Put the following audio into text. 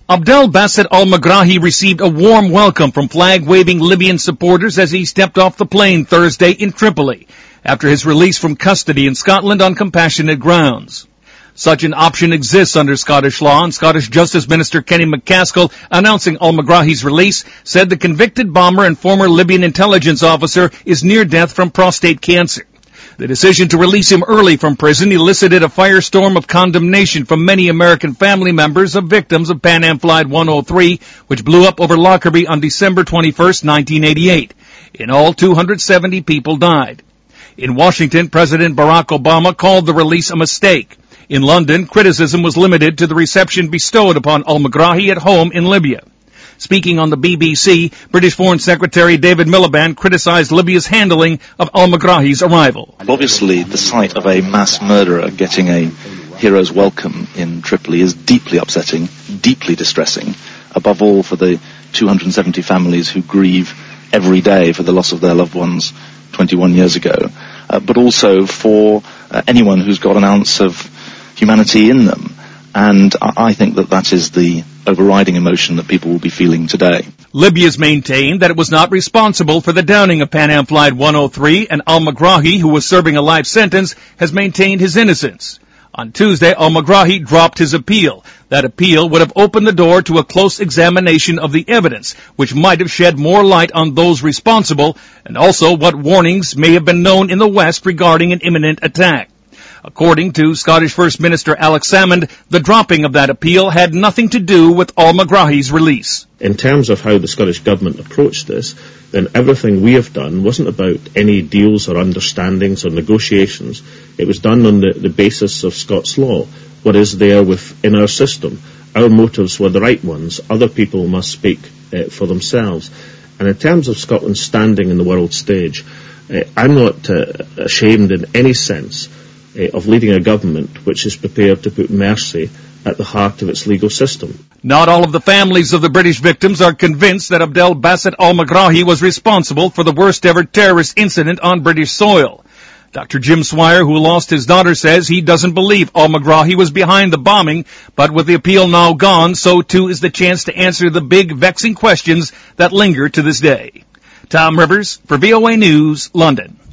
Abdel Basset al-Megrahi received a warm welcome from flag-waving Libyan supporters as he stepped off the plane Thursday in Tripoli after his release from custody in Scotland on compassionate grounds. Such an option exists under Scottish law, and Scottish Justice Minister Kenny McCaskill, announcing al-Megrahi's release, said the convicted bomber and former Libyan intelligence officer is near death from prostate cancer. The decision to release him early from prison elicited a firestorm of condemnation from many American family members of victims of Pan Am Flight 103, which blew up over Lockerbie on December 21, 1988. In all, 270 people died. In Washington, President Barack Obama called the release a mistake. In London, criticism was limited to the reception bestowed upon al-Megrahi at home in Libya. Speaking on the BBC, British Foreign Secretary David Miliband criticized Libya's handling of al-Megrahi's arrival. Obviously, the sight of a mass murderer getting a hero's welcome in Tripoli is deeply upsetting, deeply distressing, above all for the 270 families who grieve every day for the loss of their loved ones 21 years ago, but also for anyone who's got an ounce of humanity in them. And I think that is the overriding emotion that people will be feeling today. Libya's maintained that it was not responsible for the downing of Pan Am Flight 103, and al-Megrahi, who was serving a life sentence, has maintained his innocence. On Tuesday, al-Megrahi dropped his appeal. That appeal would have opened the door to a close examination of the evidence, which might have shed more light on those responsible, and also what warnings may have been known in the West regarding an imminent attack. According to Scottish First Minister Alex Salmond, the dropping of that appeal had nothing to do with al-Megrahi's release. In terms of how the Scottish Government approached this, then everything we have done wasn't about any deals or understandings or negotiations. It was done on the basis of Scots law, what is there within our system. Our motives were the right ones. Other people must speak for themselves. And in terms of Scotland's standing in the world stage, I'm not ashamed in any sense of leading a government which is prepared to put mercy at the heart of its legal system. Not all of the families of the British victims are convinced that Abdel Basset al-Megrahi was responsible for the worst ever terrorist incident on British soil. Dr. Jim Swire, who lost his daughter, says he doesn't believe al-Megrahi was behind the bombing, but with the appeal now gone, so too is the chance to answer the big, vexing questions that linger to this day. Tom Rivers for VOA News, London.